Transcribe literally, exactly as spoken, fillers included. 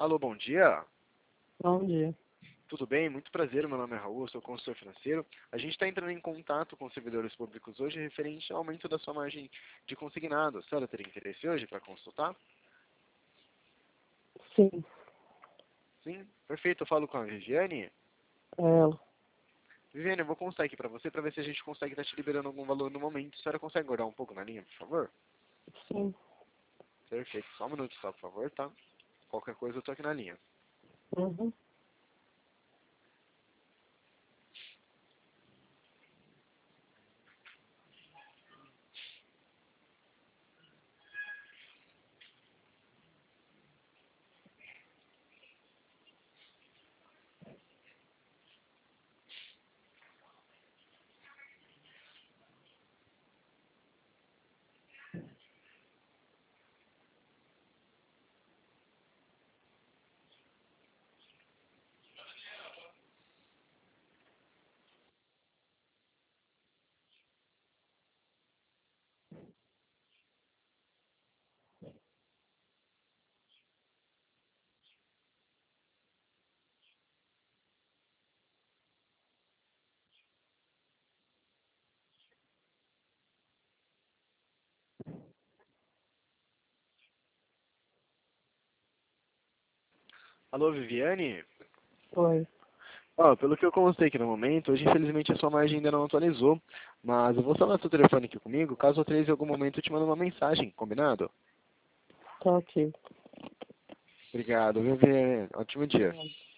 Alô, bom dia. Bom dia. Tudo bem? Muito prazer, meu nome é Raul, eu sou consultor financeiro. A gente está entrando em contato com os servidores públicos hoje referente ao aumento da sua margem de consignado. A senhora teria interesse hoje para consultar? Sim, Sim? Perfeito, eu falo com a Viviane. é ela. Viviane, eu vou constar aqui para você para ver se a gente consegue estar te liberando algum valor no momento. A senhora consegue guardar um pouco na linha, por favor? Sim. Perfeito, só um minuto só, por favor, tá? Qualquer coisa eu tô aqui na linha. Uhum. Alô, Viviane? Oi. Ó, pelo que eu constei aqui no momento, hoje infelizmente a sua margem ainda não atualizou, mas eu vou salvar seu telefone aqui comigo, caso eu atualize em algum momento eu te mando uma mensagem, combinado? Tá ok. Obrigado, viu, Viviane? Ótimo dia. Tá.